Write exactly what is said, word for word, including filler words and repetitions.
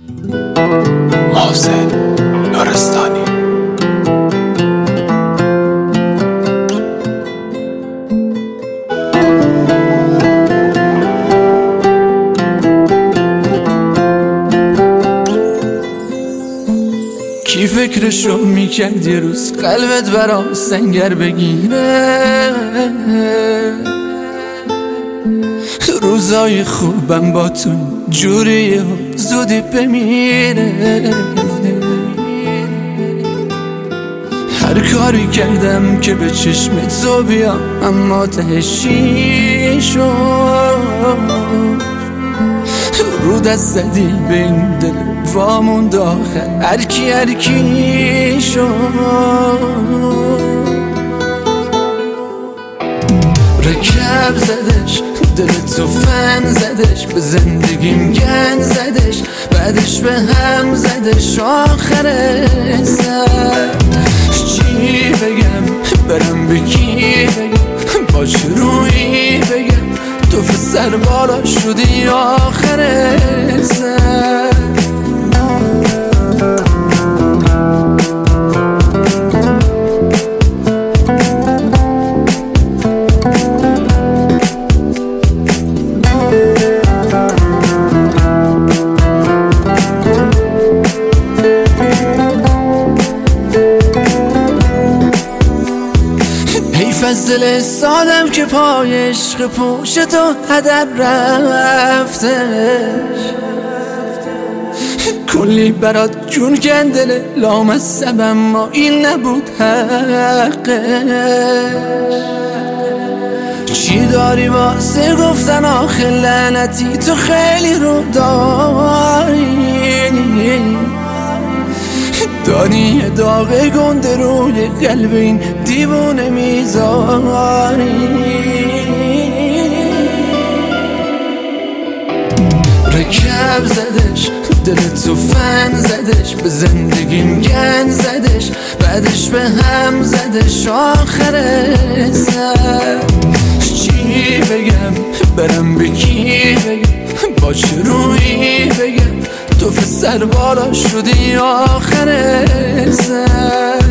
محسن نورستانی. کی فکرشو میکرد یه روز قلبت برام سنگر بگیره؟ روزای خوبم با تو جوریه و زودی بمیره. هر کاری کردم که به چشم تو بیام اما تهشی شد. رو دست زدی به این دل واموند آخر هرکی هرکی شد. رکب زدش دل تو فن زدش، به زندگیم گن زدش، بعدش به هم زدش آخر سر. چی بگم برم به کی بگم، با چه روی بگم تو سر بالا شدی آخر سر. از دل سادم که پای عشق پوش تو هدر رفتش. کلی برات جون کندل لامصب اما این نبود حقش. چی داری واسه گفتن آخه لعنتی تو خیلی رو داری. داری یه داغ گنده روی قلب این دیوونه میذاری. رکب زدش دل تو فن زدش، به زندگیم گن زدش، بعدش به هم زدش آخر سر. چی بگم برم به کی بگم، با چه روی بگم تو سر بالا شدی آخر سر.